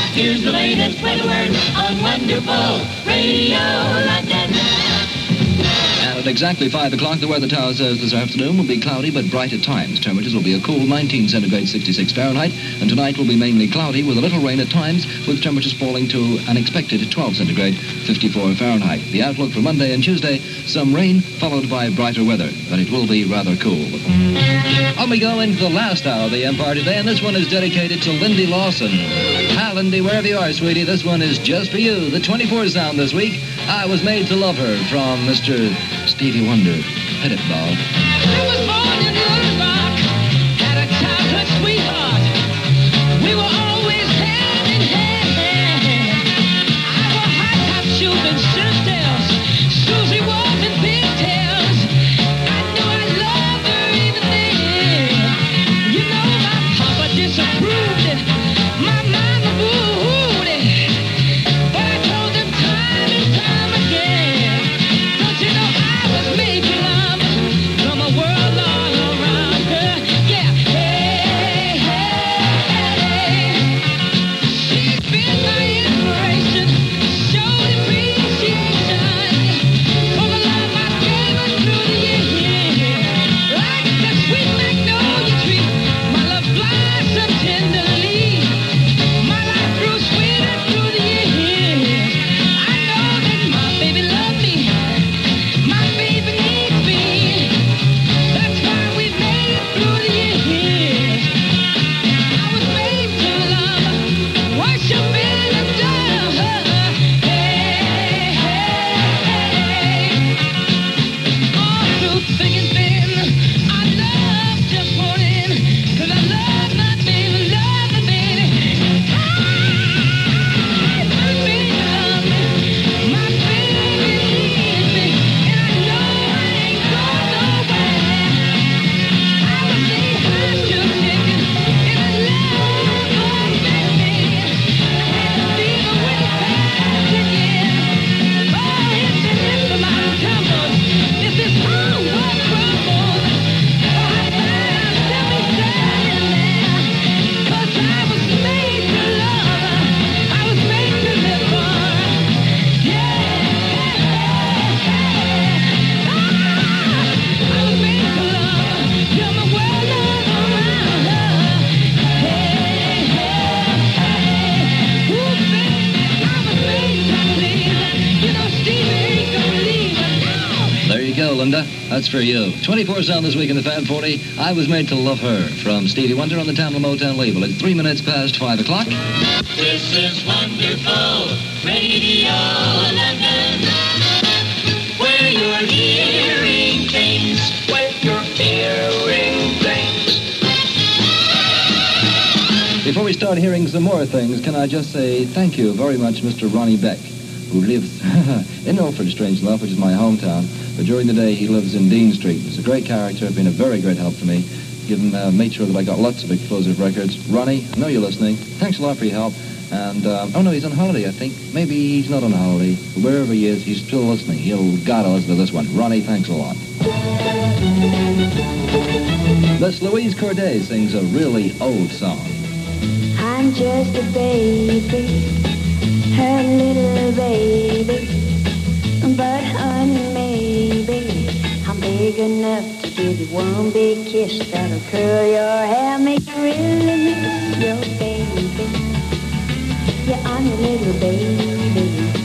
Here's the latest weather word on Wonderful Radio London. And at exactly 5 o'clock, the weather tower says this afternoon will be cloudy but bright at times. Temperatures will be a cool 19 centigrade, 66 Fahrenheit. And tonight will be mainly cloudy with a little rain at times, with temperatures falling to an expected 12 centigrade, 54 Fahrenheit. The outlook for Monday and Tuesday, some rain followed by brighter weather, but it will be rather cool. On we go into the last hour of the Empire today, and this one is dedicated to Lindy Lawson. Hi, Lindy, wherever you are, sweetie, this one is just for you. The 24 sound this week, I Was Made to Love Her, from Mr. Stevie Wonder. Hit it, Bob. I was born in Little Rock, had a childhood sweetheart. We were always hand in hand. I wore high top shoes and shirt tails. Susie was in pigtails. I knew I loved her even then. You know my papa disapproved it. My mama booed it. But I told him time and time again. Don't you know I was made for love from a world all around her? Yeah, hey, hey, hey. She's been my inspiration, showed appreciation for the love I gave her through the years. Like the sweet magnolia tree, my love blossomed tenderly. My life grew sweeter through the years. I know that my baby loves me. My baby needs me. That's why we made it through the years. I was made to love, worship and adore her. Hey, hey, hey. All through thick and thin, our love just poured in. 'Cause I love my baby, love my baby. My baby loves me. My baby needs me. And I know I ain't going nowhere. I was the high-school ticket in a love baby. I had a fever when it passed again. Oh, it's an if the mountain tumbles, if this whole world crumbles, oh, I found to be standing there. 'Cause I was made to love her. I was made to live for her. Yeah, I was made to love her. You're my world all around her. Hey, hey, hey. Ooh, baby, I was made to please her. You know Stevie ain't gonna leave her, no. There you go, Linda. That's for you. 24 sound this week in the Fab 40. I Was Made to Love Her, from Stevie Wonder on the Tamla Motown label. It's 3 minutes past 5 o'clock. This is Wonderful Radio London, where you're hearing things, where you're hearing things. Before we start hearing some more things, can I just say thank you very much, Mr. Ronnie Beck, who lives in Ilford, strange enough, which is my hometown. But during the day, he lives in Dean Street. He's a great character, been a very great help to me. Made sure that I got lots of explosive records. Ronnie, I know you're listening. Thanks a lot for your help. And, oh no, he's on holiday, I think. Maybe he's not on holiday. Wherever he is, he's still listening. He'll gotta listen to this one. Ronnie, thanks a lot. Miss Louise Corday sings a really old song. I'm just a baby, her little baby. But honey, maybe I'm big enough to give you one big kiss that'll curl your hair, make you really miss your baby. Yeah, I'm your little baby.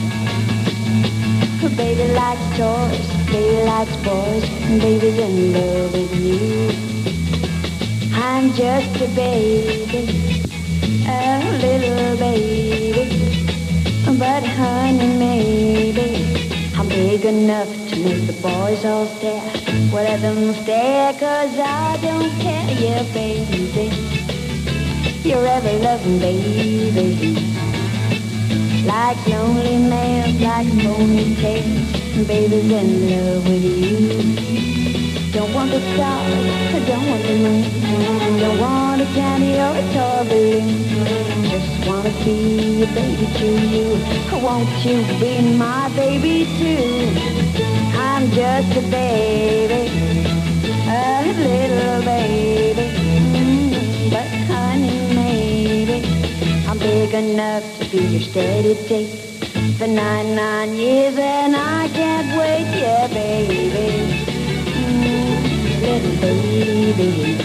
Her baby likes toys, baby likes boys, and baby's in love with you. I'm just a baby, a little baby. But honey, maybe I'm big enough to make the boys all stare. Well, let them stare, 'cause I don't care, yeah, baby. You're ever loving baby. Like lonely man, like ponytails, baby's in love with you. Don't want the stars, don't want the moon, don't want a candy or a toy balloon. Just wanna be a baby to you. Won't you be my baby too? I'm just a baby, a little baby. But honey, maybe I'm big enough to be your steady date for 99 years, and I can't wait, yeah, baby. Little baby.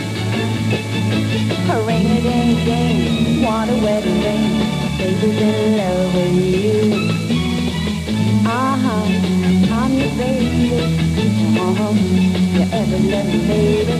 Ring-a-ding-ding, want a wedding ring, baby's in love with you. I'm your baby, your ever-loving baby.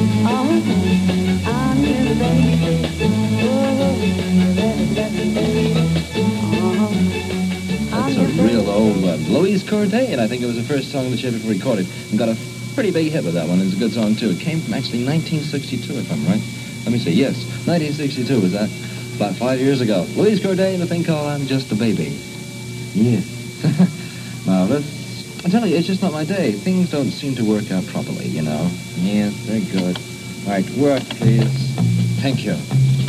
I'm your baby, your ever-loving baby. That's a real old one. Louise Corday, and I think it was the first song that she ever recorded, and got a pretty big hit with that one. It's a good song, too. It came from actually 1962, if I'm right. Let me see. Yes, 1962 was that. About 5 years ago. Louise Corday and the thing called I'm Just a Baby. Yes. Marvelous. I tell you, it's just not my day. Things don't seem to work out properly, you know. Yes, they're good. All right, work, please. Thank you.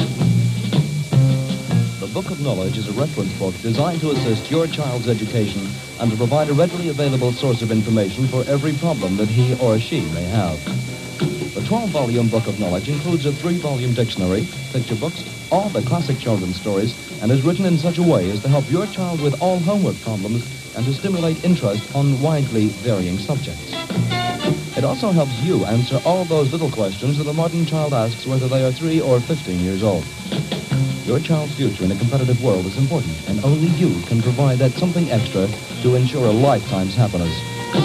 The Book of Knowledge is a reference book designed to assist your child's education and to provide a readily available source of information for every problem that he or she may have. The 12-volume Book of Knowledge includes a 3-volume dictionary, picture books, all the classic children's stories, and is written in such a way as to help your child with all homework problems and to stimulate interest on widely varying subjects. It also helps you answer all those little questions that a modern child asks whether they are 3 or 15 years old. Your child's future in a competitive world is important, and only you can provide that something extra to ensure a lifetime's happiness.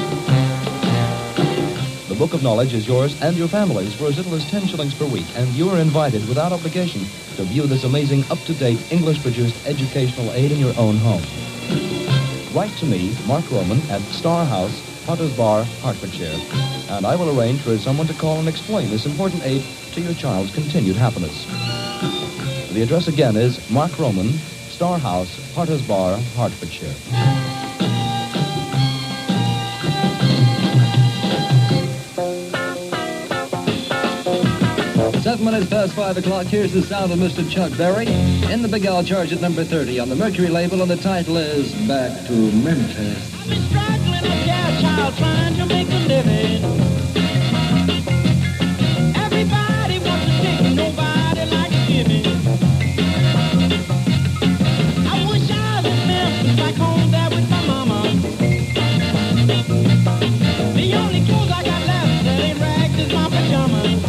The Book of Knowledge is yours and your family's for as little as 10 shillings per week, and you are invited without obligation to view this amazing, up-to-date, English-produced educational aid in your own home. Write to me, Mark Roman, at Star House, Potter's Bar, Hertfordshire, and I will arrange for someone to call and explain this important aid to your child's continued happiness. The address again is Mark Roman, Star House, Potter's Bar, Hertfordshire. 7 minutes past 5 o'clock, here's the sound of Mr. Chuck Berry in the Big Al Charge at number 30 on the Mercury label, and the title is Back to Memphis. I've been struggling a gal child trying to make a living. Everybody wants to take, nobody likes giving. I wish I was in Memphis, back home there with my mama. The only clothes I got left that ain't rags is my pajamas.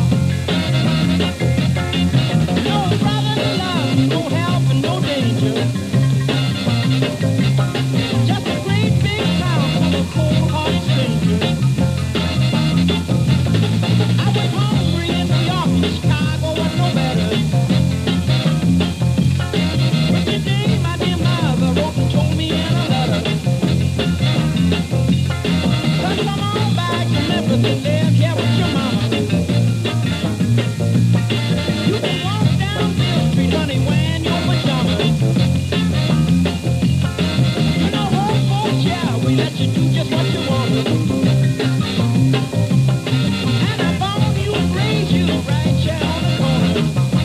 No brotherly love, no help and no danger. Just a great big town full of cold-hearted strangers. I was hungry in New York and Chicago was no better. But today my dear mother wrote and told me in a letter, "Son, come on back to Memphis and live here with your mama. You can walk down Mill Street, honey, wearing your pajamas. You know, old folks, yeah, we let you do just what you want. And I born you and raised you right here on the corner."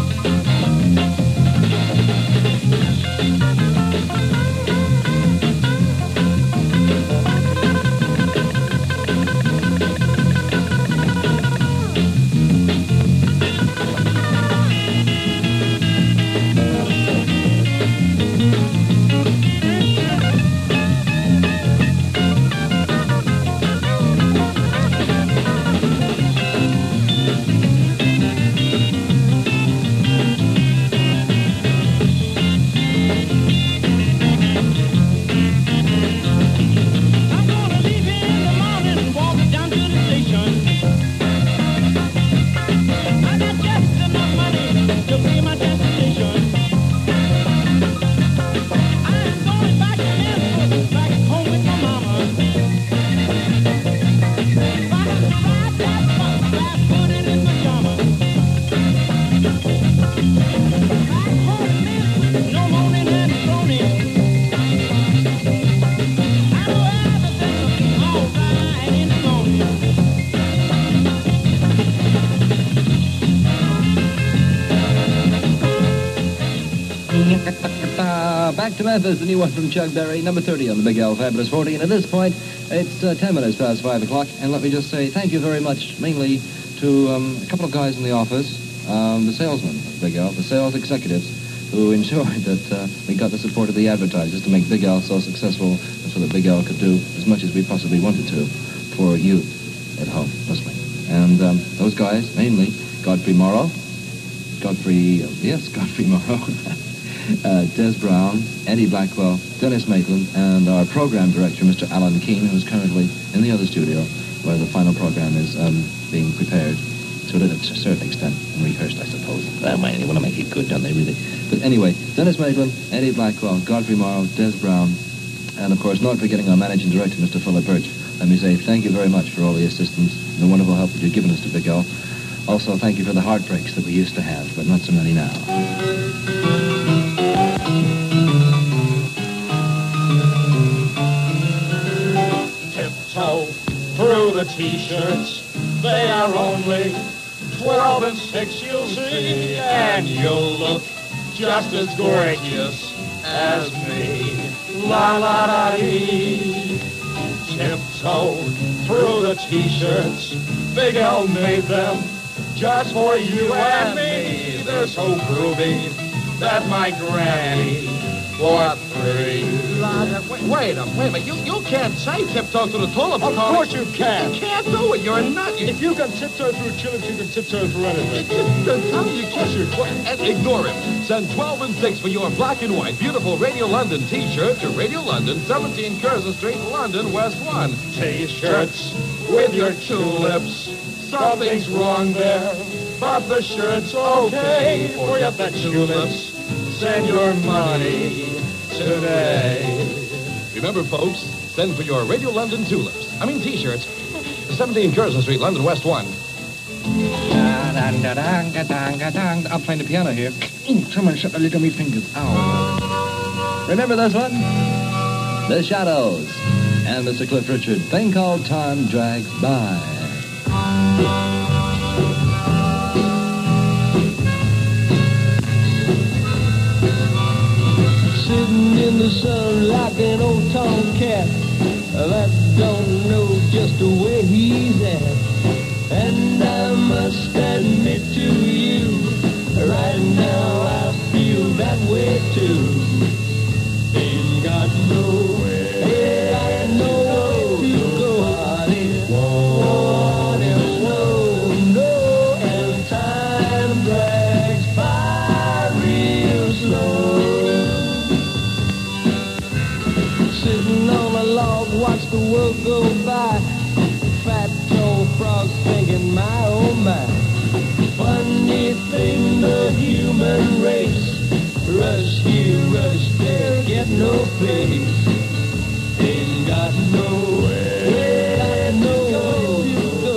I'm gonna leave here in the morning and walk down to the station. I got just enough money to pay my destination. I am going back to Memphis, back home with my mama. If I have to ride that bus, barefooted in pajamas. Back home in Memphis, no moaning and groaning. I know everything will be all right in the morning. Back to Memphis, the new one from Chuck Berry, number 30 on the Big Al Fabulous 40. And at this point, it's 10 minutes past 5 o'clock. And let me just say thank you very much, mainly to a couple of guys in the office, the salesmen of Big Al, the sales executives, who ensured that we got the support of the advertisers to make Big Al so successful and so that Big Al could do as much as we possibly wanted to for you at home listening. And those guys, mainly Godfrey Morrow, Godfrey Morrow, Des Brown, Eddie Blackwell, Dennis Maitland, and our program director, Mr. Alan Keane, who's currently in the other studio where the final program is being prepared to a certain extent and rehearsed, I suppose. Well, man, you want to make it good, don't they, really? But anyway, Dennis Maitland, Eddie Blackwell, Godfrey Morrow, Des Brown, and, of course, not forgetting our managing director, Mr. Philip Birch. Let me say thank you very much for all the assistance and the wonderful help that you've given us to Big Al. Also, thank you for the heartbreaks that we used to have, but not so many now. Tiptoe through the T-shirts, they are only 12 and 6, you'll see, and you'll look just as gorgeous as me. La la da dee. Tiptoe through the T-shirts, Big Al made them just for you and me. They're so groovy that my granny bought 3. Wait a minute. You can't say tiptoe through the tulips. Of course you can. You can't do it. You're a nut. If you can tiptoe through tulips, you can tiptoe through anything. You can't. Ignore him. Send 12 and 6 for your black and white beautiful Radio London T-shirt to Radio London, 17 Curzon Street, London, West 1. T-shirts with your tulips. Something's wrong there, but the shirt's okay. Forget the tulips. Send your money today. Remember, folks, send for your Radio London tulips. T-shirts. 17 Curzon Street, London, West 1. I'm playing the piano here. Someone shut the lid on my fingers. Ow. Remember this one? The Shadows. And Mr. Cliff Richard. Thing called Time Drags By. Sitting in the sun like an old tomcat that don't know just where he's at. And I must admit to you, right now I feel that way too. Ain't got nowhere, I know to go. There's no, and time drags by real slow. Sitting on a log, watch the world go by. Fat, tall frogs thinking, my, oh my. Funny thing, the human race. Rush here, rush there, get no place. Ain't got nowhere, I know you go.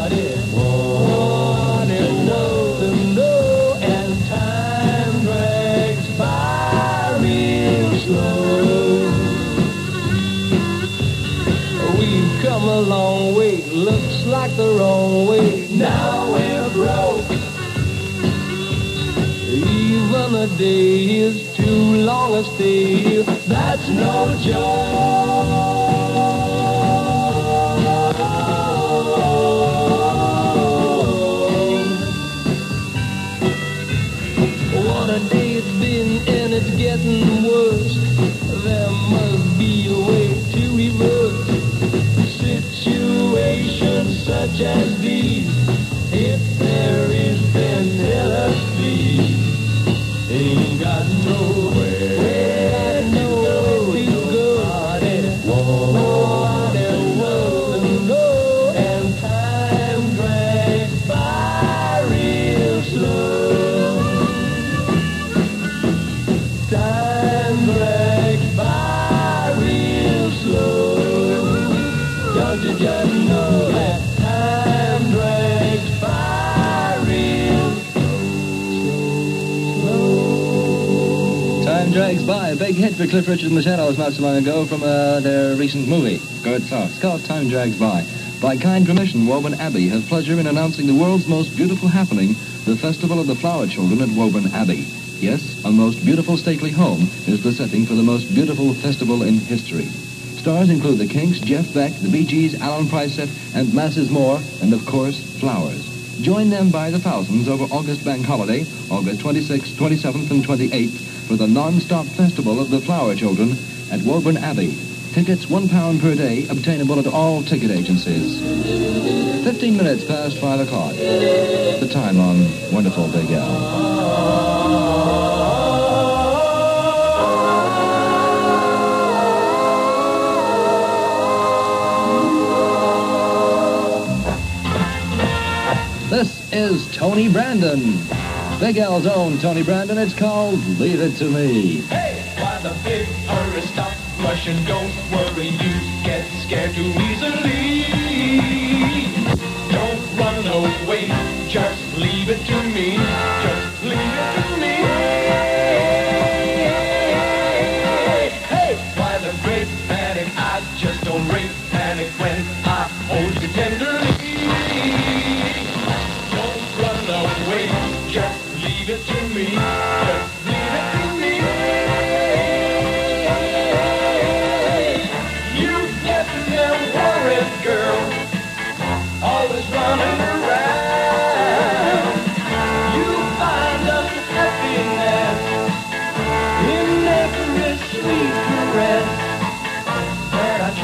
No, and time drags by real slow. We've come a long way, looks like the wrong way. Now we're broke. Even a day is too long a stay. That's no joke. What a day it's been, and it's getting worse. There must be a way to reverse situations such as these. If there is, then tell us please. Ain't got nowhere, nowhere to go. No, and time drags by real slow. Time drags by real slow. Don't you just know that time drags by real slow? Time Drags By, a big hit for Cliff Richard and the Shadows not so long ago from their recent movie. Good stuff. It's called Time Drags By. By kind permission, Woburn Abbey has pleasure in announcing the world's most beautiful happening, the Festival of the Flower Children at Woburn Abbey. Yes, a most beautiful stately home is the setting for the most beautiful festival in history. Stars include the Kinks, Jeff Beck, the Bee Gees, Alan Pricett, and masses more, and of course, flowers. Join them by the thousands over August Bank Holiday, August 26th, 27th, and 28th, for the non-stop festival of the Flower Children at Woburn Abbey. Tickets £1 per day, obtainable at all ticket agencies. 15 minutes past 5 o'clock. The time on Wonderful Big Al. This is Tony Brandon. Big Al's own Tony Brandon. It's called Leave It to Me. Hey, why the big hurry, stop rushing, don't worry, you get scared too easily. Don't run away, just leave it to me, just leave it to me. Hey, why the great panic, I just don't rate panic when I hold you tenderly. Don't run away, just leave it to me, just leave it to me. You get them worried, girl, always running around. You find unhappiness in every sweet caress that I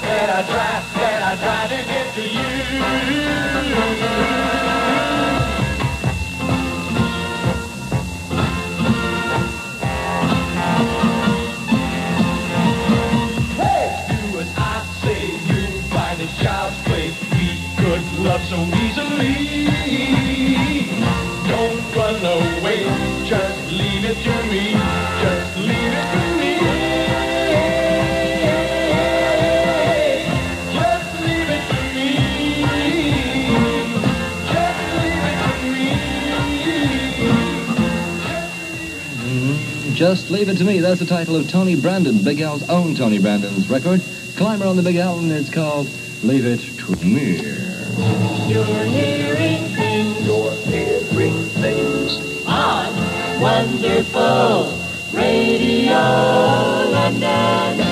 try to get to you. Child's play, we could love so easily. Don't run away, just leave it to me, just leave it to me. Just leave it to me, just leave it to me. Just Leave It to Me. That's the title of Tony Brandon, Big Al's own Tony Brandon's record. Climber on the Big Al, and it's called Leave It to Me. You're hearing things. You're hearing things. On Wonderful Radio London.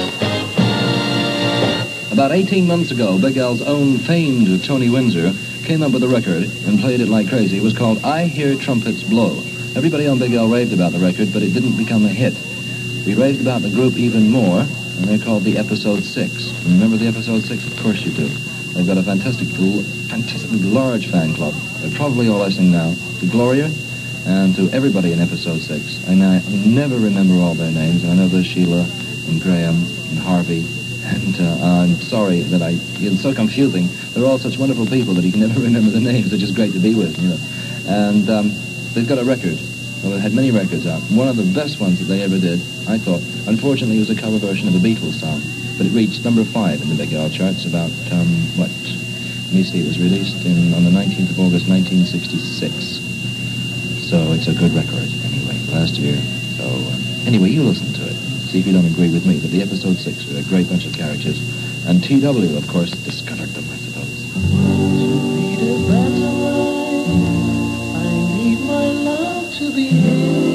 About 18 months ago, Big Al's own famed Tony Windsor came up with a record and played it like crazy. It was called I Hear Trumpets Blow. Everybody on Big Al raved about the record, but it didn't become a hit. We raved about the group even more, and they're called the Episode 6. Remember the Episode 6? Of course you do. They've got a fantastically large fan club. They're probably all listening now to Gloria and to everybody in Episode 6. And I never remember all their names. I know there's Sheila and Graham and Harvey. And I'm sorry that it's so confusing. They're all such wonderful people that you can never remember the names. They're just great to be with, you know. And they've got a record. Well, they had many records out. One of the best ones that they ever did, I thought, unfortunately, was a cover version of a Beatles song. But it reached number 5 in the Big Al charts about, let me see, it was released on the 19th of August, 1966. So it's a good record, anyway, last year. So, anyway, you listen to it. See if you don't agree with me. But the Episode 6 were a great bunch of characters. And T.W., of course, discovered them, I suppose. Lead a better life. I need my love to be here.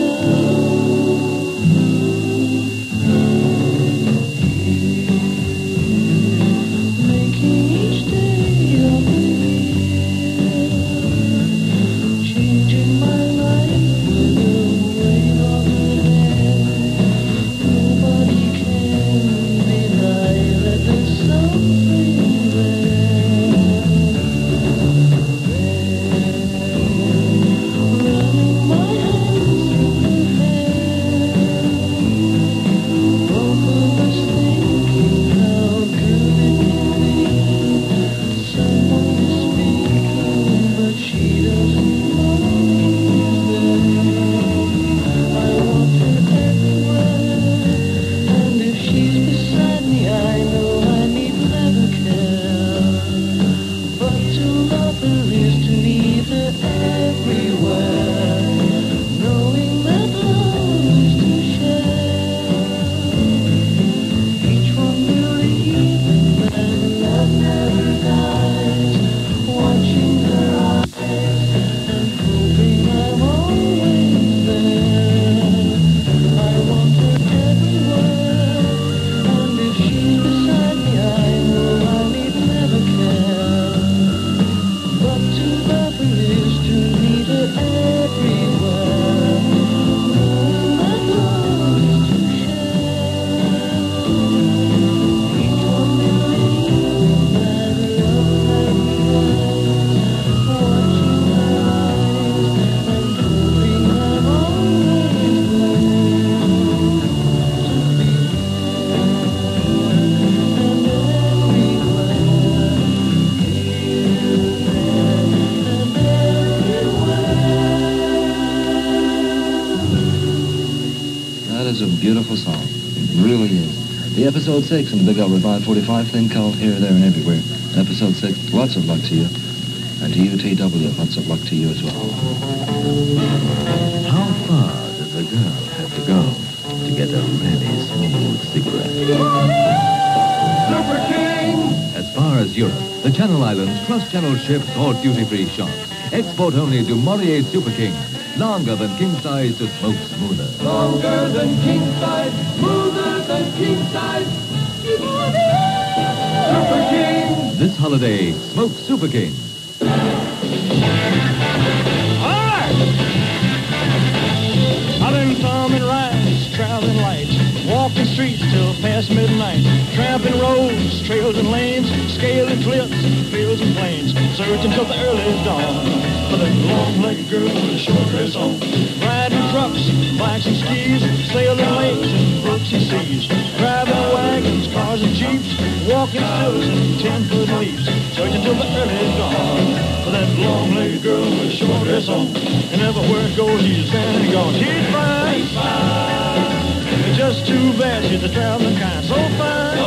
Making each day of the year. Changing my life with a wave of the hand. Nobody can deny that there's something there. is a beautiful song. It really is. The episode 6 in the Big L Revive 45 thing called Here, There, and Everywhere. Episode 6, lots of luck to you. And to you, TW, lots of luck to you as well. How far does a girl have to go to get a really smooth cigarette? Super King! As far as Europe, the Channel Islands cross-channel ships or duty-free shops. Export only to Morier Super King. Longer than king size to smoke smoother. Longer than king size, smoother than king size. Super King! This holiday, smoke Super King. All right. I've been thumbing rides, traveling lights, walking streets till past midnight, tramping roads, trails and lanes, scaling cliffs, fields and plains, searching till the early dawn for that long-legged girl with a short dress on. Riding trucks, bikes and skis, sailing lakes and brooks and seas, driving wagons, cars and jeeps, walking stilts and 10-foot leaps, searching till the early dawn for that long-legged girl with a short dress on. And everywhere it goes, he's standing gone. She's fine. It's just too bad she's a traveling kind. So fine.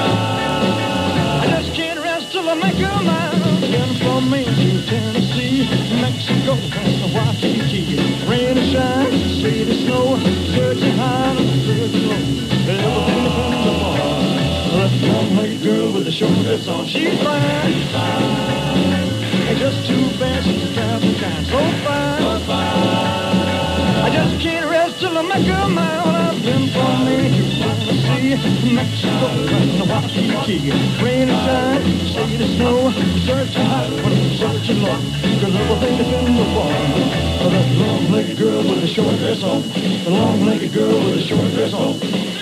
I just can't rest till I make her mine. Been from Maine to Tennessee, Mexico, and Waikiki. Rain or shine, sleet or snow, searching high, searching low. Everything depends upon that long-legged girl with the short dress on. She's fine. It's just too bad she's a traveling kind. So fine. I just can't rest till I make her mine. I've been from Maine to Tennessee, Mexico, and Waikiki. Rain or shine, sleet or snow, searching high, searching low. 'Cause everything depends upon that long-legged girl with the short dress on. The long-legged girl with the short dress on.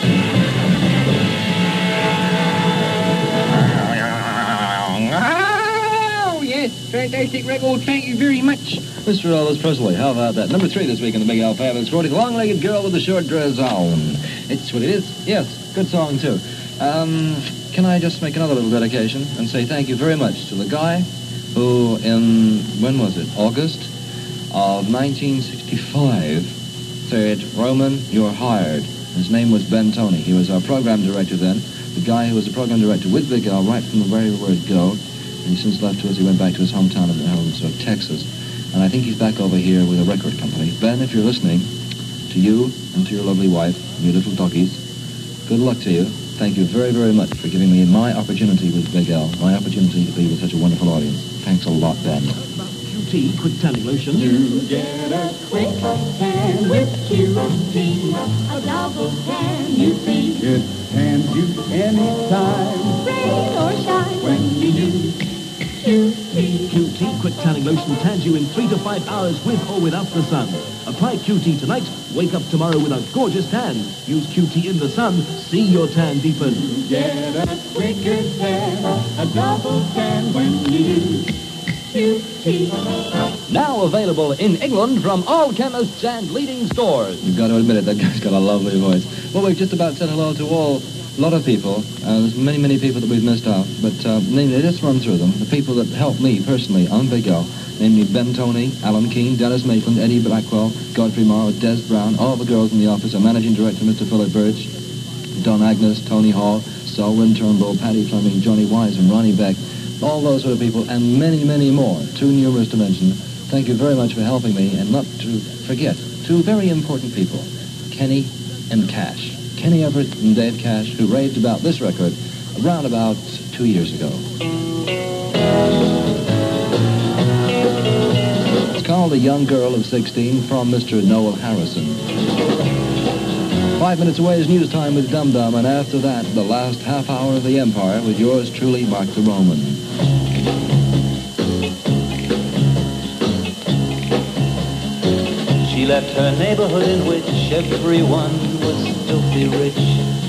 Fantastic record, thank you very much. Mr. Elvis Presley, how about that? Number 3 this week in the Big Al Fabulous 40, The Long-Legged Girl with the Short Dress On. It's what it is. Yes, good song, too. Can I just make another little dedication and say thank you very much to the guy who when was it? August of 1965 said, Roman, you're hired. His name was Ben Tony. He was our program director then. The guy who was the program director with Big Al right from the very word go. And he since left to us. He went back to his hometown of Texas. And I think he's back over here with a record company. Ben, if you're listening, to you and to your lovely wife and your little doggies, good luck to you. Thank you very, very much for giving me my opportunity with Big Al, my opportunity to be with such a wonderful audience. Thanks a lot, Ben. QT Quick Tanning Lotion. You get a quick tan with QT, a double tan, you see. It tans you anytime, Rain or shine when you use QT. QT Quick Tanning Lotion tans you in 3 to 5 hours with or without the sun. Apply QT tonight, wake up tomorrow with a gorgeous tan. Use QT in the sun, see your tan deepen. get a quicker tan, a double tan when you use QT. Now available in England from all chemists and leading stores. You've got to admit it, that guy's got a lovely voice. Well, we've just about said hello to a lot of people. There's many, many people that we've missed out. But namely, let's run through them. The people that helped me personally on Big Al, namely Ben Tony, Alan Keane, Dennis Maitland, Eddie Blackwell, Godfrey Morrow, Des Brown, all the girls in the office, our managing director, Mr. Philip Birch, Don Agnes, Tony Hall, Selwyn Turnbull, Paddy Fleming, Johnny Wise, and Ronnie Beck. All those sort of people, and many, many more, too numerous to mention. Thank you very much for helping me, and not to forget, two very important people, Kenny and Cash. Kenny Everett and Dave Cash, who raved about this record around about 2 years ago. It's called A Young Girl of 16 from Mr. Noel Harrison. 5 minutes away is news time with Dum Dum, and after that, the last half hour of the Empire with yours truly, Mark the Roman. She left her neighborhood in which everyone was filthy rich.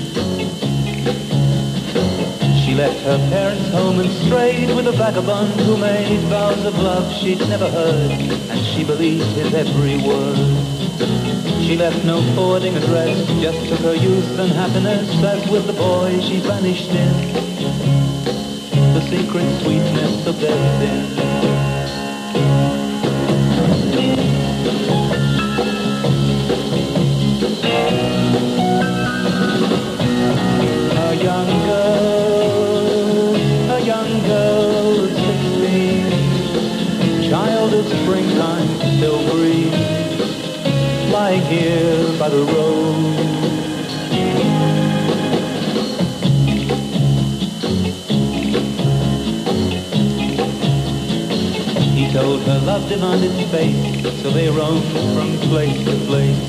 She left her parents' home and strayed with a vagabond who made vows of love she'd never heard, and she believed his every word. She left no forwarding address, just took her youth and happiness, as with the boy she vanished in the secret sweetness of their sin. here by the road. He told her love demanded space, so they roamed from place to place.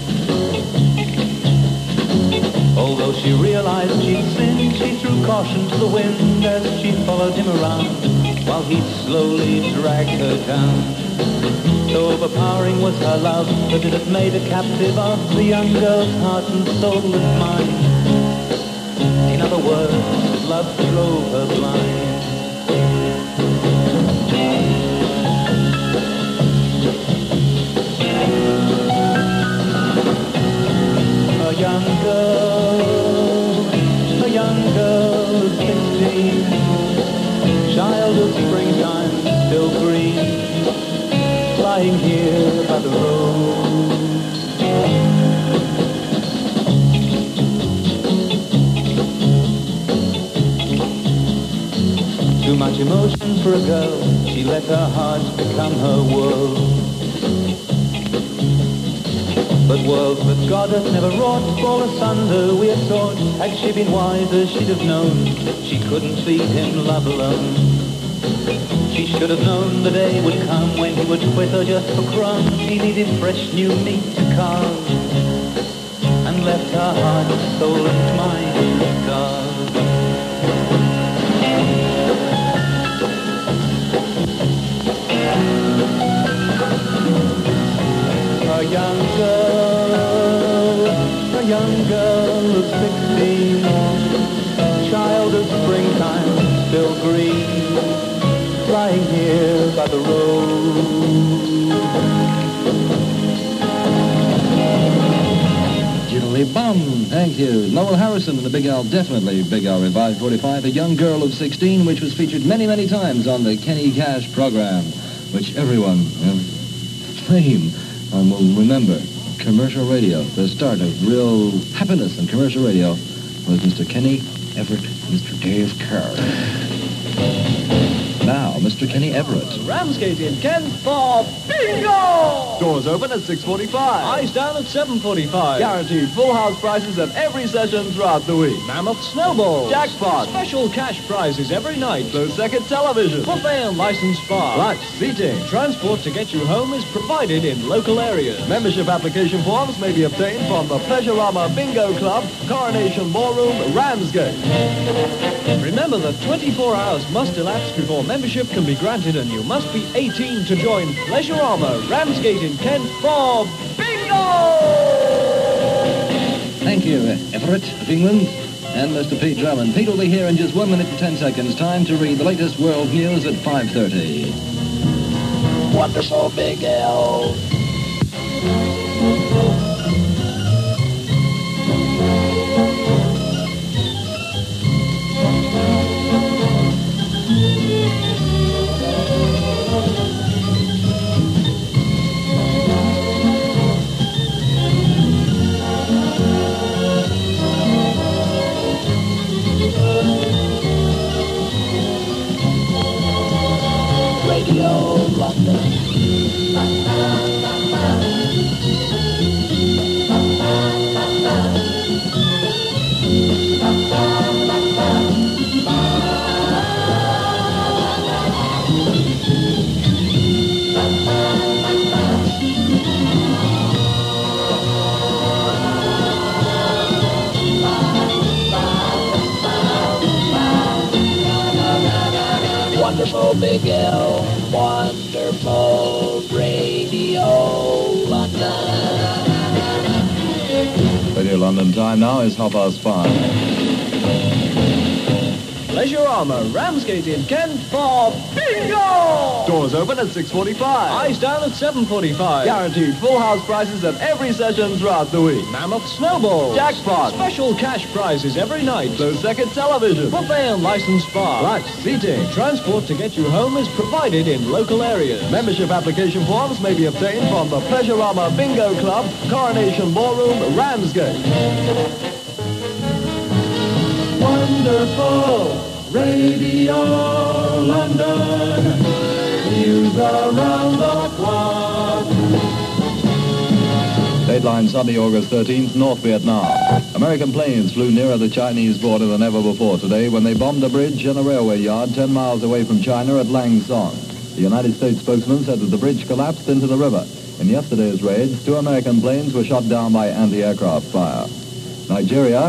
Although she realized she'd sinned, she threw caution to the wind as she followed him around, while he slowly dragged her down. So overpowering was her love that it had made a captive of the young girl's heart and soul and mind. In other words, love drove her blind. A young girl of 16, child of springtime, still green, lying here by the road. Too much emotion for a girl, she let her heart become her world. But worlds that God hath never wrought fall asunder, we are taught. Had she been wiser, she'd have known she couldn't feed him love alone. She should have known the day would come when he would quit her just for crumbs. He needed fresh new meat to carve, and left her heart, soul and mind to starve. A young girl of 16, child of springtime, still green, lying here by the road. Jiddly bum. Thank you. Lowell Harrison and the Big Al, definitely Big Al Revive 45, A Young Girl of 16, which was featured many, many times on the Kenny Cash program, which everyone fame will remember. Commercial radio, the start of real happiness in commercial radio, was Mr. Kenny Everett, Mr. Dave Kerr. Now, Mr. Kenny Everett. Ramsgate in Kent for bingo! Doors open at 6:45. Eyes down at 7:45. Guaranteed full house prices at every session throughout the week. Mammoth Snowball. Jackpot. Special cash prizes every night. Closed-circuit television. Buffet and licensed bar. Lunch, seating. Transport to get you home is provided in local areas. Membership application forms may be obtained from the Pleasurama Bingo Club, Coronation Ballroom, Ramsgate. Remember that 24 hours must elapse before membership can be granted, and you must be 18 to join Pleasurama, Ramsgate in Kent for bingo! Thank you, Everett of England and Mr. Pete Drummond. Pete will be here in just 1 minute and 10 seconds. Time to read the latest world news at 5:30. Wonderful, Big L. Radio London. Wonderful Big L, wonderful Radio London. Radio London time now is 5:30. Pleasurama, Ramsgate in Kent for bingo! Doors open at 6:45. Eyes down at 7:45. Guaranteed full house prices at every session throughout the week. Mammoth Snowball. Jackpot. Special cash prizes every night. Closed-circuit television. Buffet and licensed bar. Lunch, seating. Transport to get you home is provided in local areas. Membership application forms may be obtained from the Pleasurama Bingo Club, Coronation Ballroom, Ramsgate. Wonderful Radio London, news around the clock. Stay Dateline, Sunday, August 13th, North Vietnam. American planes flew nearer the Chinese border than ever before today when they bombed a bridge and a railway yard 10 miles away from China at Lang Son. The United States spokesman said that the bridge collapsed into the river. In yesterday's raids, 2 American planes were shot down by anti-aircraft fire. Nigeria.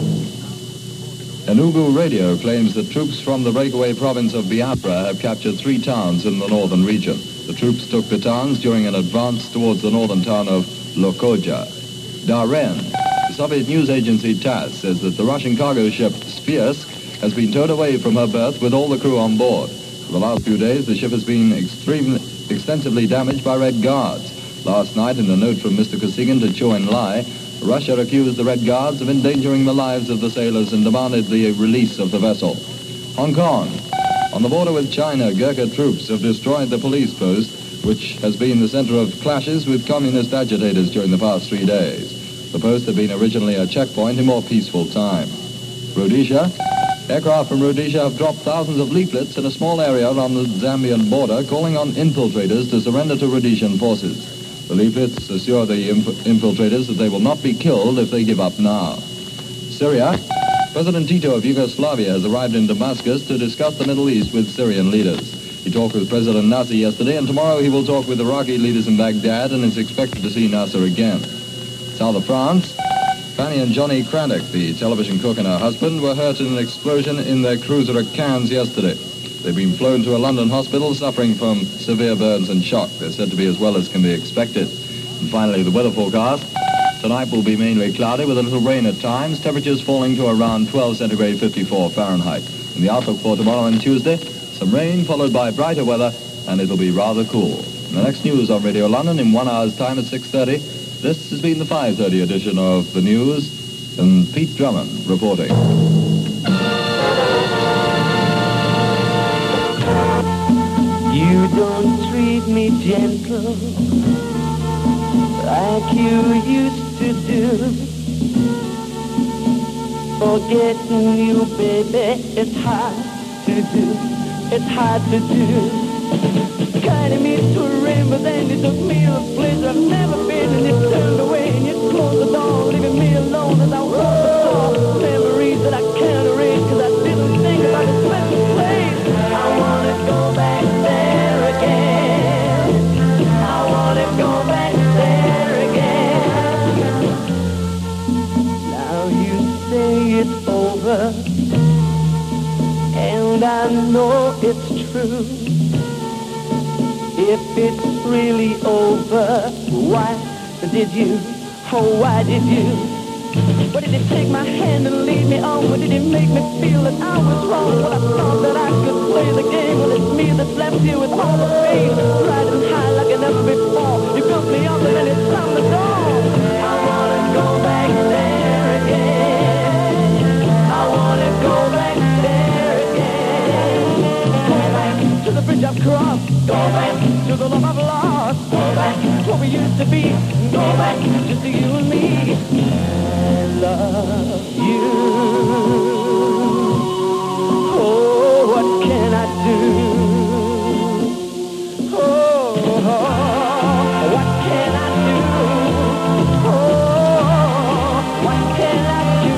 Enugu Radio claims that troops from the breakaway province of Biafra have captured 3 towns in the northern region. The troops took the towns during an advance towards the northern town of Lokoja. Daren. The Soviet news agency TASS says that the Russian cargo ship Spirsk has been towed away from her berth with all the crew on board. For the last few days, the ship has been extensively damaged by Red Guards. Last night, in a note from Mr. Kosygin to Chou En-lai, Russia accused the Red Guards of endangering the lives of the sailors and demanded the release of the vessel. Hong Kong. On the border with China, Gurkha troops have destroyed the police post, which has been the center of clashes with communist agitators during the past 3 days. The post had been originally a checkpoint in more peaceful time. Rhodesia. Aircraft from Rhodesia have dropped thousands of leaflets in a small area on the Zambian border calling on infiltrators to surrender to Rhodesian forces. The leaflets assure the infiltrators that they will not be killed if they give up now. Syria. President Tito of Yugoslavia has arrived in Damascus to discuss the Middle East with Syrian leaders. He talked with President Nasser yesterday, and tomorrow he will talk with Iraqi leaders in Baghdad and is expected to see Nasser again. South of France. Fanny and Johnny Craddock, the television cook and her husband, were hurt in an explosion in their cruiser at Cannes yesterday. They've been flown to a London hospital suffering from severe burns and shock. They're said to be as well as can be expected. And finally, the weather forecast. Tonight will be mainly cloudy with a little rain at times, temperatures falling to around 12 centigrade, 54 Fahrenheit. In the outlook for tomorrow and Tuesday, some rain followed by brighter weather, and it'll be rather cool. In the next news on Radio London in 1 hour's time at 6:30, this has been the 5:30 edition of the news, and Pete Drummond reporting. You don't treat me gentle like you used to do. Forgetting you, baby, it's hard to do. It's hard to do. Guiding me to a ring, but then you took me to a place I've never been, and you turned away and you closed the door, leaving me alone as I walked the floor. Memories that I can't erase, cause I didn't think about this special place. I wanna go back there again. I wanna go back there again. Now you say it's over, and I know it's true. If it's really over, why did you? Oh, why did you? Why did you take my hand and lead me on? Why did you make me feel that I was wrong? When I thought that I could play the game, well, it's me that's left you with all the pain. Riding high like I never before. You built me up and then it's time to go. I wanna go back there again. I wanna go back there again. Go back to the bridge I've crossed. Go back to the love I've lost. Go back where we used to be. Go back just to you and me. I love you. Oh, what can I do? Oh, what can I do? Oh, what can I do?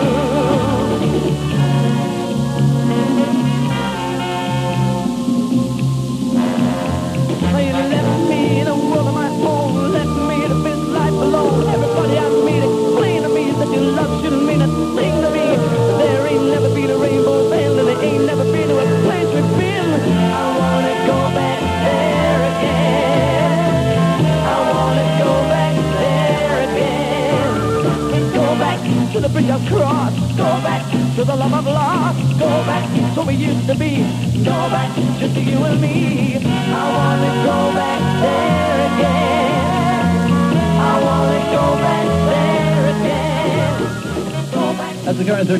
You left me in a world of my own, left me to this life alone. Everybody I meet explain to me that your love shouldn't mean a thing to me. There ain't never been a rainbow band, and there ain't never been to a place we've been. I wanna go back there again. I wanna go back there again. Go back to the bridge I've crossed. Go back to the love I've lost. Go back to where we used to be. Go back just to you and me. I wanna go back there again. I wanna go back there again. Go back. That's the current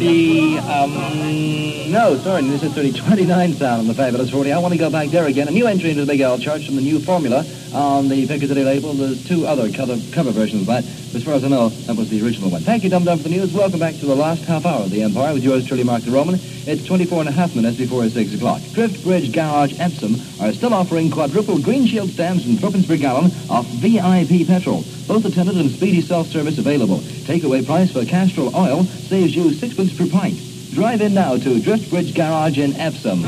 29 sound on the Fabulous 40. I want to go back there again. A new entry into the Big L charts from the new formula. on the Piccadilly label. There's two other cover versions of that. As far as I know, that was the original one. Thank you, Dum Dum, for the news. Welcome back to the last half hour of the Empire with yours truly, Mark the Roman. It's 24 and a half minutes before 6 o'clock. Drift Bridge Garage Epsom are still offering quadruple Green Shield stamps and threepence per gallon off VIP petrol. Both attendant and speedy self-service available. Takeaway price for Castrol oil saves you 6 pence per pint. Drive in now to Drift Bridge Garage in Epsom.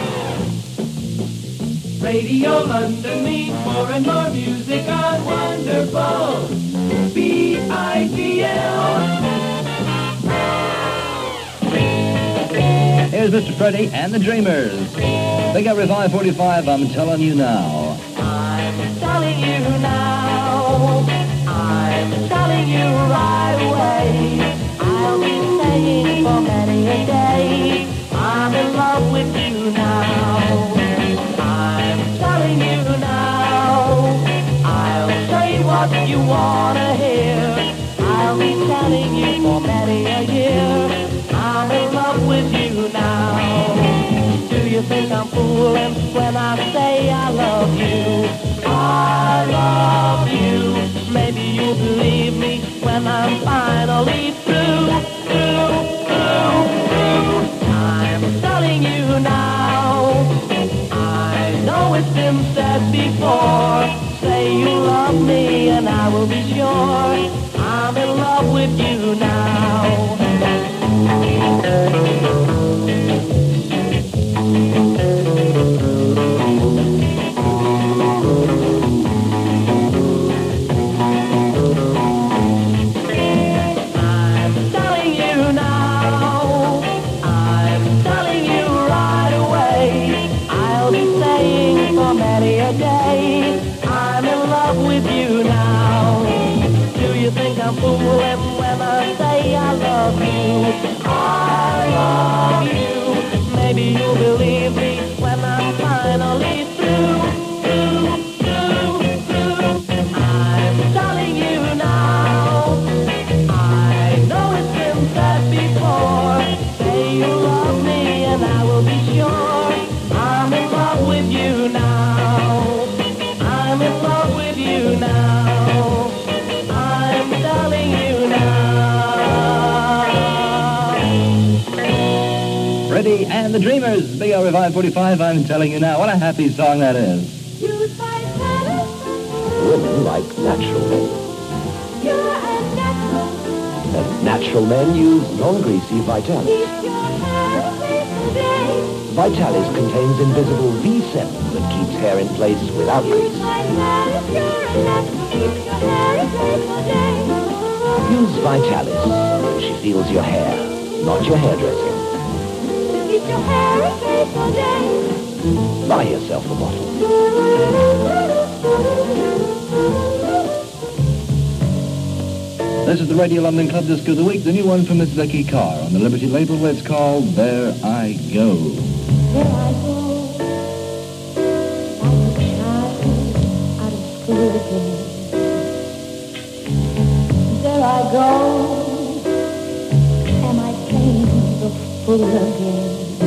Radio London needs more and more music on Wonderful. BITL. Here's Mr. Freddie and the Dreamers. Big Every 545, I'm telling you now. I'm telling you now. I'm telling you right away. I'll be staying for many a day. I'm in love with you now. I'm telling you now. I'll say what you want to hear. I'll be telling you for many a year. I'm in love with you now. Do you think I'm fooling when I say I love you? I love you. Maybe you'll believe me when I'm finally through. I'm telling you now. I know it's been said before. Say you love me and I will be sure. I'm in love with you now. I'm fooling when I say I love you. I love you. Maybe you'll believe me when I'm finally through. I'm telling you now. I know it's been said before. Say you love me and I will be sure. I'm in love with you now. I'm in love with you now. Freddie and the Dreamers, Big Every 545, I'm telling you now. What a happy song that is. Women like natural men. You're a natural. And natural men use non-greasy Vitalis. Keep your hair in place today. Vitalis contains invisible V7 that keeps hair in place without grease. Use Vitalis. You're a natural. Keep your hair in place today. Use Vitalis when she feels your hair, not your hairdressing. Keep your hair in place today. Buy yourself a bottle. This is the Radio London Club Disc of the Week, the new one from Miss Vicky Carr on the Liberty label. It's called There I Go. There I go, like a child out of school again. There I go, am I playing the fool again?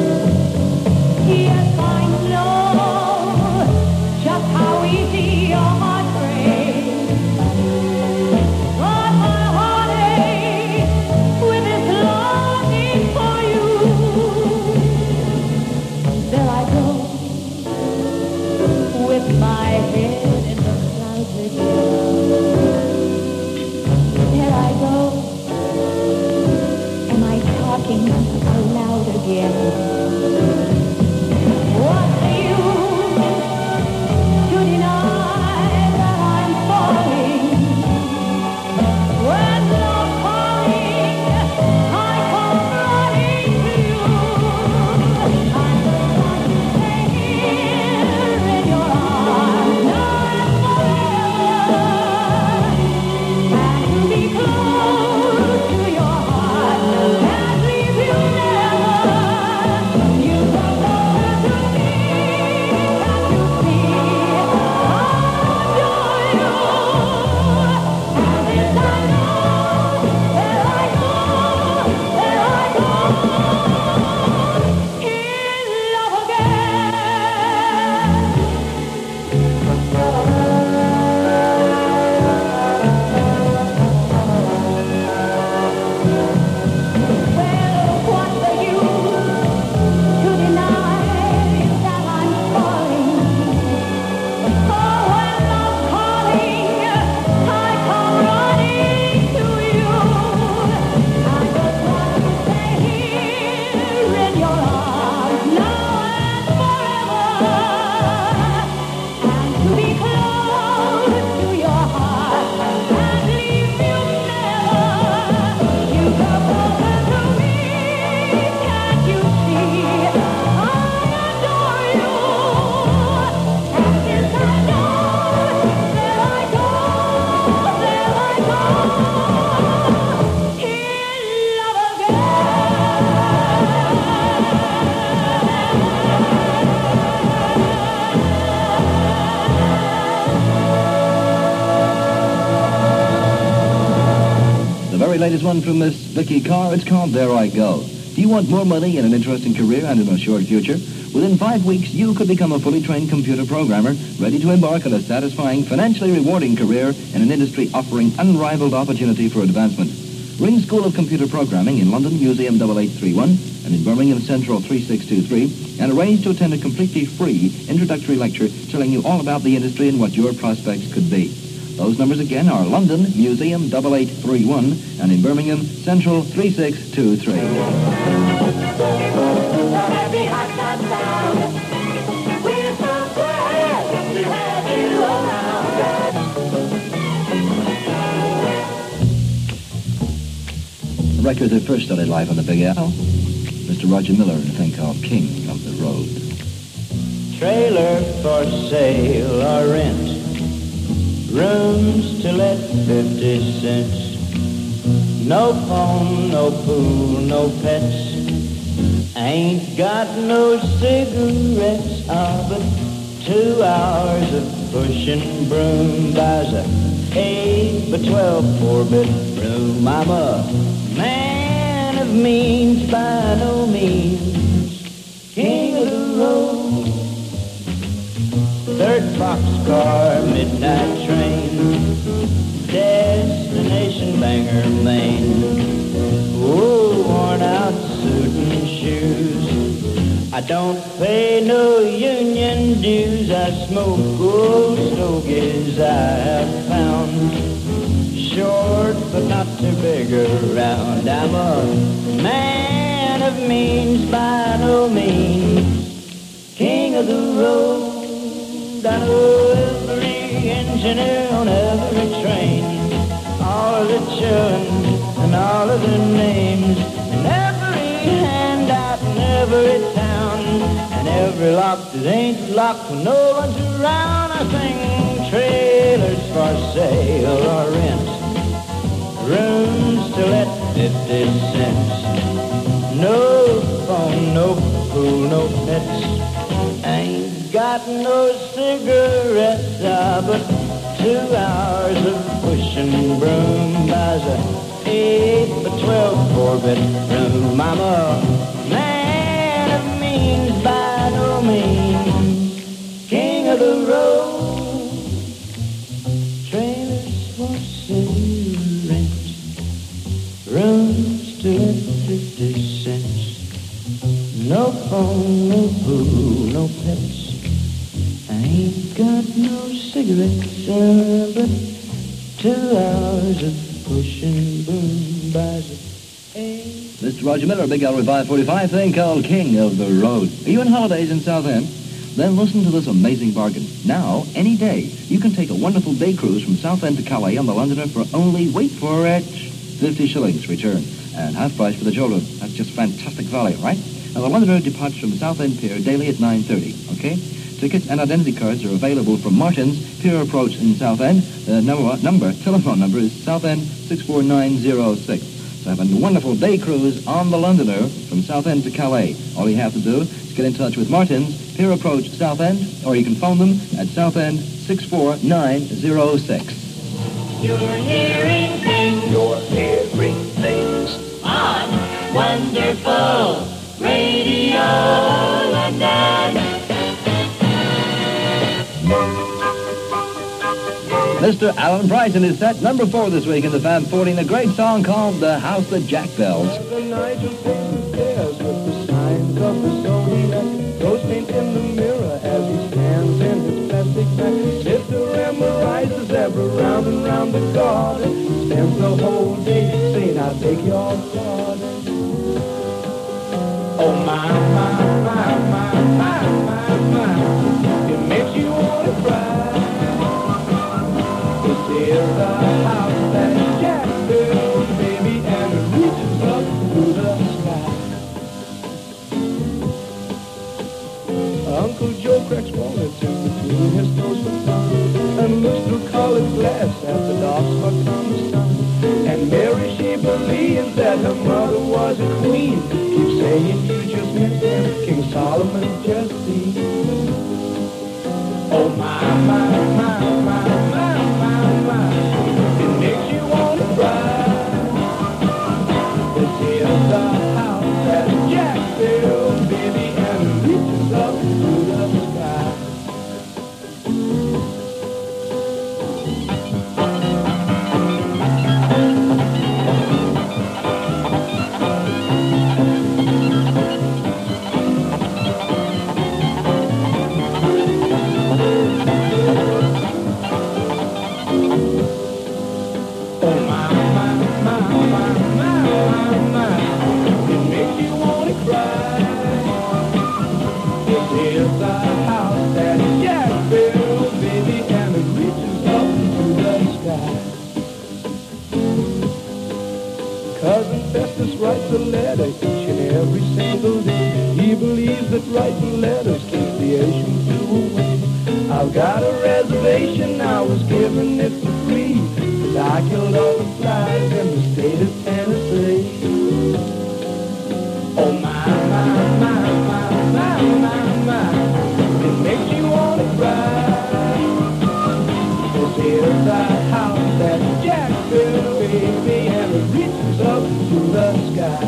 Yes, I know just how easy your heart breaks. But my heart aches with its longing for you. There I go, with my head in the clouds again. There I go, am I talking aloud again? What's the use to deny that I'm falling? When you're calling, I come running to you. I'm the one to stay here in your arms now and forever, and to be close to your heart and leave you never. latest one from Miss Vicky Carr. It's called There I Go. Do you want more money and an interesting career and an assured future? Within 5 weeks, you could become a fully trained computer programmer, ready to embark on a satisfying, financially rewarding career in an industry offering unrivaled opportunity for advancement. Ring School of Computer Programming in London, Museum 8831, and in Birmingham Central 3623, and arrange to attend a completely free introductory lecture telling you all about the industry and what your prospects could be. Those numbers again are London, Museum 8831, and in Birmingham, Central 3623. The record that first started live on the Big Apple, Mr. Roger Miller, and a thing called King of the Road. Trailer for sale or rent. Rooms to let 50 cents. No phone, no pool, no pets. Ain't got no cigarettes. But 2 hours of pushing broom buys a 8 by 12 4-bedroom. I'm a man of means by no means. King of the road. Third boxcar, midnight train, destination Bangor, Maine. Oh, worn out suit and shoes. I don't pay no union dues. I smoke old stogies I have found. Short but not too big around. I'm a man of means by no means. King of the road. I know every engineer on every train, all of the children and all of their names, and every handout in every town, and every lock that ain't locked when no one's around. I sing trailers for sale or rent, rooms to let 50 cents. No phone, no pool, no pets. Ain't got no cigarettes, but 2 hours of pushing broom buys a 8 by 12 4-bedroom. I'm a man of means by no means. King of the road. Trailers for sale, rent. Rooms to let 50 cents. No phone, no pool, no pets. I ain't got no cigarettes, but 2 hours of pushing boom buys a Mr. Roger Miller, Big L Revive 45, thing called King of the Road. Are you on holidays in Southend? Then listen to this amazing bargain. Now, any day, you can take a wonderful day cruise from Southend to Calais on the Londoner for only, wait for it, 50 shillings return. And half price for the children. That's just fantastic value, right? Now, the Londoner departs from Southend Pier daily at 9:30, okay? Tickets and identity cards are available from Martin's Pier Approach in Southend. The telephone number is Southend 64906. So have a wonderful day cruise on the Londoner from Southend to Calais. All you have to do is get in touch with Martin's Pier Approach Southend, or you can phone them at Southend 64906. You're hearing things. You're hearing things. On Wonderful Radio London. Mr. Alan Price and his set number 4 this week in the Fab 40, and a great song called The House That Jack Built. The Nigel faces theirs with the signs of the zodiac. Ghost paint in the mirror as he stands in his plastic bag. Mr. memorizes every round and round the garden. Spends the whole day saying, I'll take your pardon. Oh my, my, my, my, my, my, my. It makes you want to cry. This is the house that Jack built, baby, and it reaches up to the sky. Uncle Joe cracks walnuts in between his toes for fun, and looks through colored glass at the dark spot on the sun. And Mary, she believes that her mother was a queen. Keeps saying you just met him, King Solomon just seen. Oh my, my, my, my, my, my, my. It makes you want to cry. Festus writes a letter each and every single day. He believes that writing letters keeps the Asians away. I've got a reservation, I was given it for free, 'cause I killed all the flies in the state of Tennessee. Oh my, it makes you want to cry. This here's our house that Jack built, baby, and it reaches up to the sky.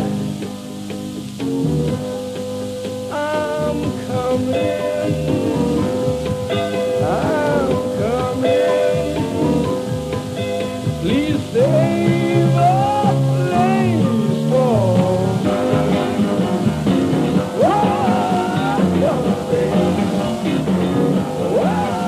I'm coming. Please save a place for me. Oh, I'm coming. Oh,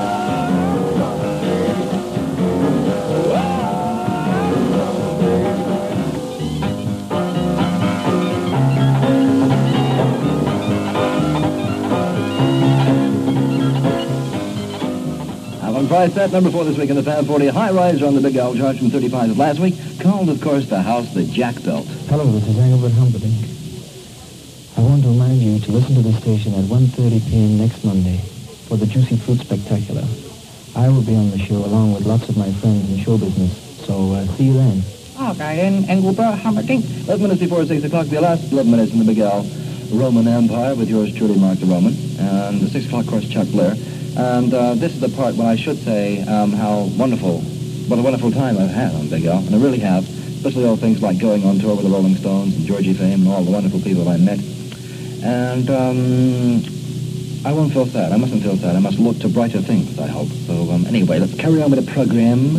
Alan Price, set number 4 this week in the Fab 40. High riser on the Big Al chart from 35 of last week, called, of course, the house that Jack built. Hello, this is Engelbert Humperdinck. I want to remind you to listen to the station at 1:30 p.m. next Monday for the Juicy Fruit Spectacular. I will be on the show along with lots of my friends in show business, so see you then. Okay, and Engelbert Humperdinck. 11 minutes before 6 o'clock, the last 11 minutes in the Big Al Roman Empire with yours truly, Mark the Roman. And the 6 o'clock, of course, Chuck Blair. And this is the part when I should say how wonderful, what a wonderful time I've had on Big Al, and I really have, especially all things like going on tour with the Rolling Stones and Georgie Fame and all the wonderful people I met. And I won't feel sad. I mustn't feel sad. I must look to brighter things, I hope. So anyway, let's carry on with the program.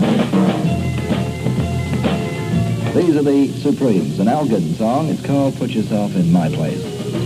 These are the Supremes, an Al Gooden song. It's called Put Yourself in My Place.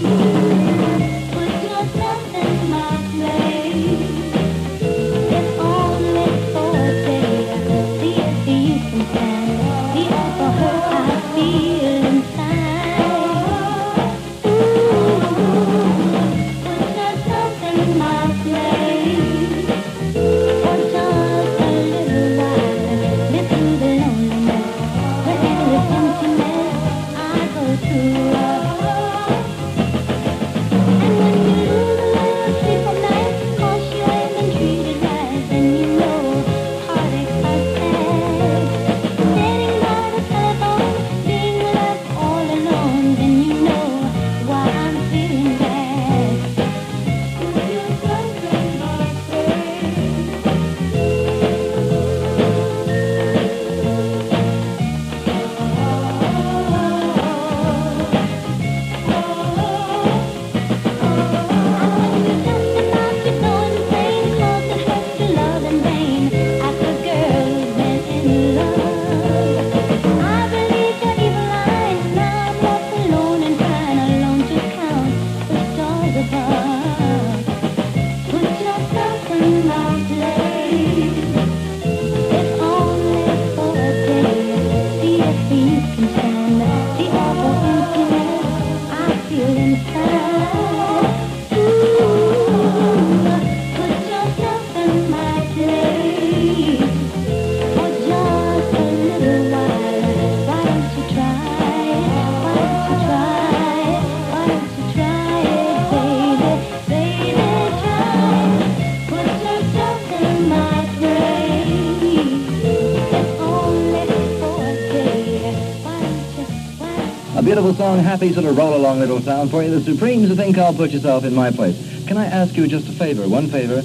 Beautiful song, happy sort of roll-along little sound for you. The Supremes, a thing called Put Yourself in My Place. Can I ask you just a favor, one favor?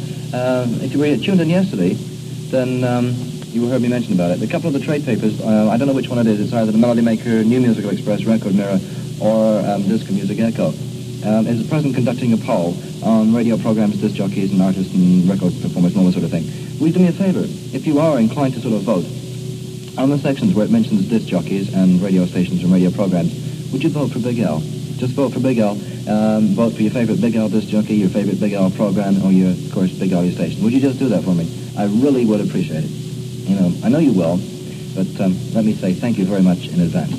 If you were tuned in yesterday, then you heard me mention about it. A couple of the trade papers, I don't know which one it is. It's either the Melody Maker, New Musical Express, Record Mirror, or Disco Music Echo. Is at present conducting a poll on radio programs, disc jockeys, and artists, and record performers, and all that sort of thing. Will you do me a favor? If you are inclined to sort of vote, on the sections where it mentions disc jockeys and radio stations and radio programs, would you vote for Big Al? Just vote for Big Al. Vote for your favorite Big Al disc jockey, your favorite Big Al program, or your, of course, Big Al your station. Would you just do that for me? I really would appreciate it. You know, I know you will, but let me say thank you very much in advance.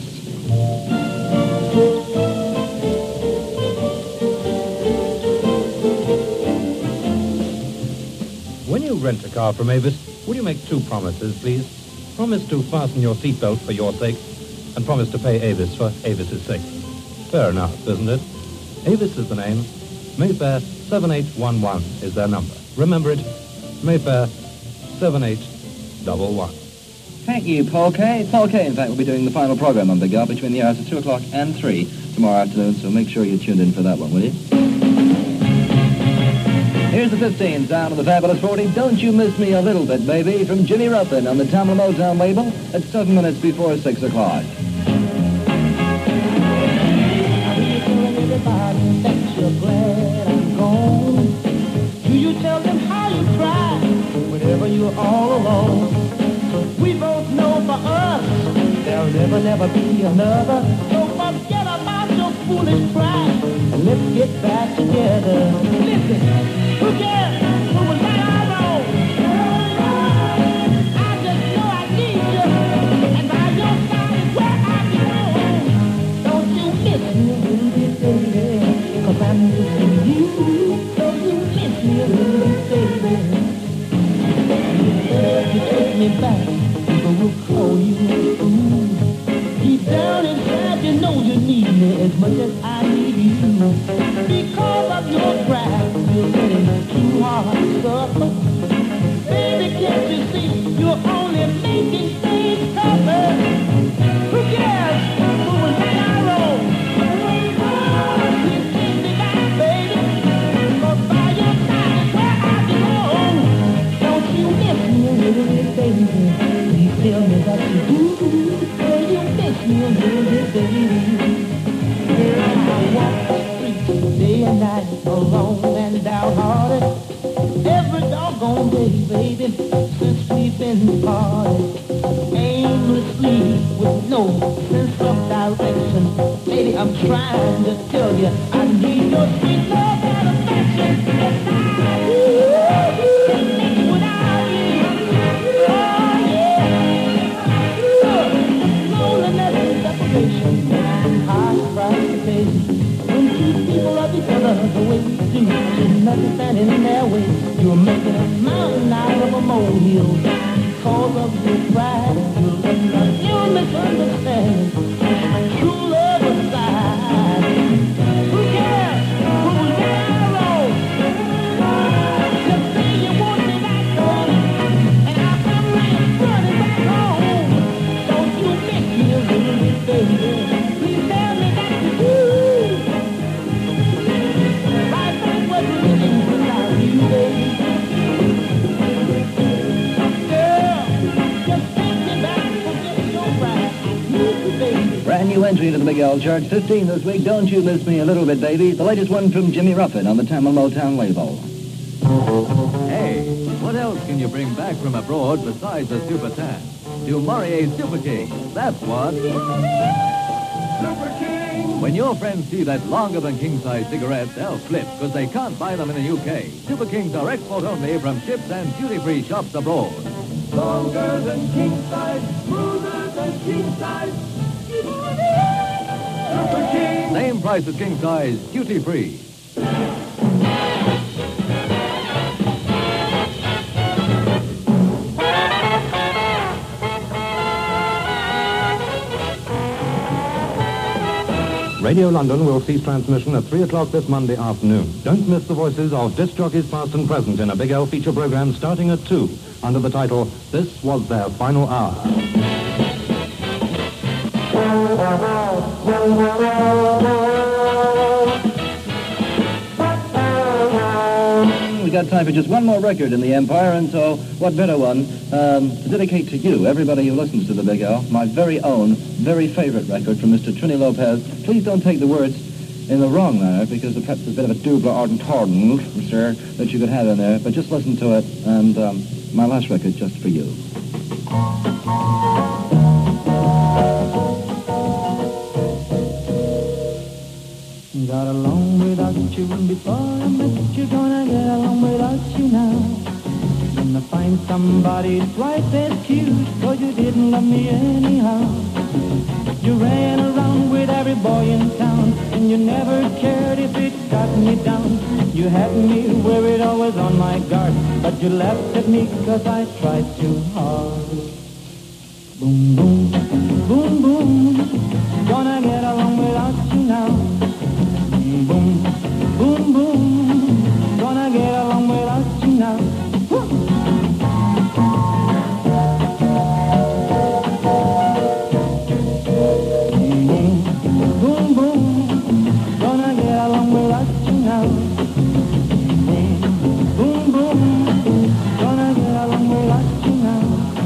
When you rent a car from Avis, will you make two promises, please? Promise to fasten your seatbelt for your sake, and promise to pay Avis for Avis's sake. Fair enough, isn't it? Avis is the name. Mayfair 7811 is their number. Remember it, Mayfair 7811. Thank you, Paul Kay. Paul Kay, in fact, will be doing the final program on Big Al between the hours of 2 o'clock and 3 tomorrow afternoon, so make sure you're tuned in for that one, will you? Here's the 15, down to the fabulous 40. Don't You Miss Me a Little Bit, Baby, from Jimmy Ruffin on the Tamla Motown label at 7 minutes before 6 o'clock. Everybody that you're glad I'm gone. Do you tell them how you cry whenever you're all alone? We both know for us there'll never be another. So forget about your foolish pride and let's get back together. Listen, who cares who was right or wrong? I just know I need you, and by your side is where I belong. Don't you miss me a little bit, baby, 'cause I'm missing you. Don't you miss me a little bit, baby. If you take me back, people will call you a fool. Deep down inside, you know you need me as much as I need you. Because of your pride, you're getting too hard to suffer. Baby, can't you see you're only making things tougher? Who cares who was right or wrong? You take me back, baby, 'cause by your side is where I belong. Don't you miss me a little bit, baby? Please tell me that you do. Will you miss me a little bit, baby? Girl, I walk the streets day and night, alone and downhearted. Every doggone day, baby, since we've been parted. Aimlessly, with no sense of direction. Lady, I'm trying to tell you, I need your sweet love and affection. Yes, I do. Without you, oh yeah. Loneliness and separation, high price to pay. When two people love each other the way we do, there's nothing standing in their way. You're making a mountain out of a molehill. Cause of your pride, you'll misunderstand. True love aside, who cares who was right or wrong? Just say you want me back, darling, and I'll come right running back home. Don't you miss me a little bit, baby? Please tell me that you do. Right back where we're living without you, baby. Brand new entry into the Big L chart, 15 this week. Don't You Miss Me a Little Bit, Baby. The latest one from Jimmy Ruffin on the Tamla Motown label. Hey, what else can you bring back from abroad besides a super tan? Du Maurier Super King. That's what. Super King! When your friends see that longer than king-size cigarette, they'll flip because they can't buy them in the UK. Super Kings are export only from ships and duty-free shops abroad. Longer than king size, smoother than king size. Super King. Same price as king size, duty-free. Radio London will cease transmission at 3 o'clock this Monday afternoon. Don't miss the voices of disc jockeys past and present in a Big L feature program starting at 2 under the title, This Was Their Final Hour. We got time for just one more record in the Empire, and so what better one to dedicate to you, everybody who listens to the Big L, my very own, very favorite record from Mr. Trini Lopez. Please don't take the words in the wrong manner, because perhaps there's a bit of a double entendre, sir, that you could have in there, but just listen to it, and my last record just for you. Got along without you, and before I met you, gonna get along without you now. Gonna find somebody twice as cute, 'cause you didn't love me anyhow. You ran around with every boy in town, and you never cared if it got me down. You had me worried, always on my guard, but you laughed at me 'cause I tried too hard. Boom, boom. boom, boom. Gonna get along without you now. Boom, boom, boom. Gonna get along without you now. Boom, boom, gonna get along without you now. Boom, boom, gonna get along without you now.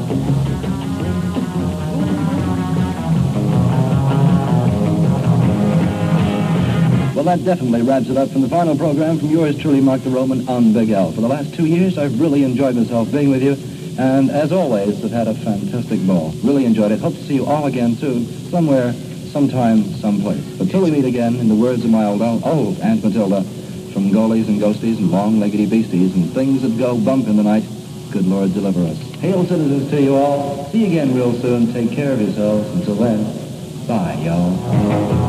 Well, that definitely wraps it up from the final program from yours truly, Mark the Roman, on Big L. For the last 2 years, I've really enjoyed myself being with you, and as always, I've had a fantastic ball. Really enjoyed it. Hope to see you all again soon, somewhere, sometime, someplace. But till we meet again, in the words of my old Aunt Matilda, from goalies and ghosties and long-leggedy beasties and things that go bump in the night, good Lord deliver us. Hail citizens to you all. See you again real soon. Take care of yourselves. Until then, bye, y'all.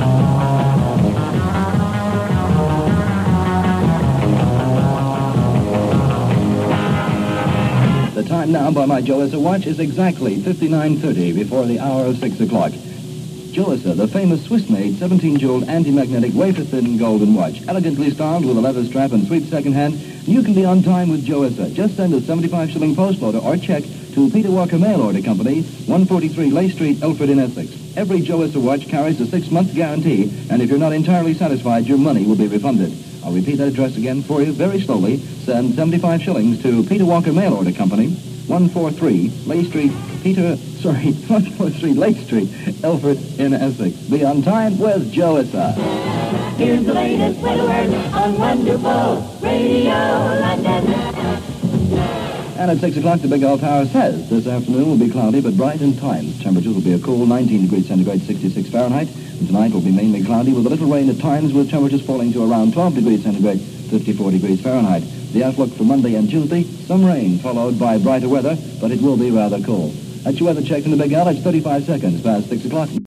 The time now by my Joessa watch is exactly 59:30 before the hour of 6 o'clock. Joessa, the famous Swiss-made 17-jeweled anti-magnetic wafer-thin golden watch, elegantly styled with a leather strap and sweet second hand. You can be on time with Joessa. Just send a 75-shilling post order or check to Peter Walker Mail Order Company, 143 Leigh Street, Ilford in Essex. Every Joessa watch carries a 6-month guarantee, and if you're not entirely satisfied, your money will be refunded. I'll repeat that address again for you very slowly. Send 75 shillings to Peter Walker Mail Order Company, 143 Leigh Street, 143 Lake Street, Ilford in Essex. Be on time with Joessa. Here's the latest weather word on Wonderful Radio London. And at 6 o'clock, the Big L Tower says this afternoon will be cloudy but bright in times. Temperatures will be a cool 19 degrees centigrade, 66 Fahrenheit. And tonight will be mainly cloudy with a little rain at times, with temperatures falling to around 12 degrees centigrade, 54 degrees Fahrenheit. The outlook for Monday and Tuesday, some rain followed by brighter weather, but it will be rather cool. That's your weather check from the Big L. It's 35 seconds past 6 o'clock.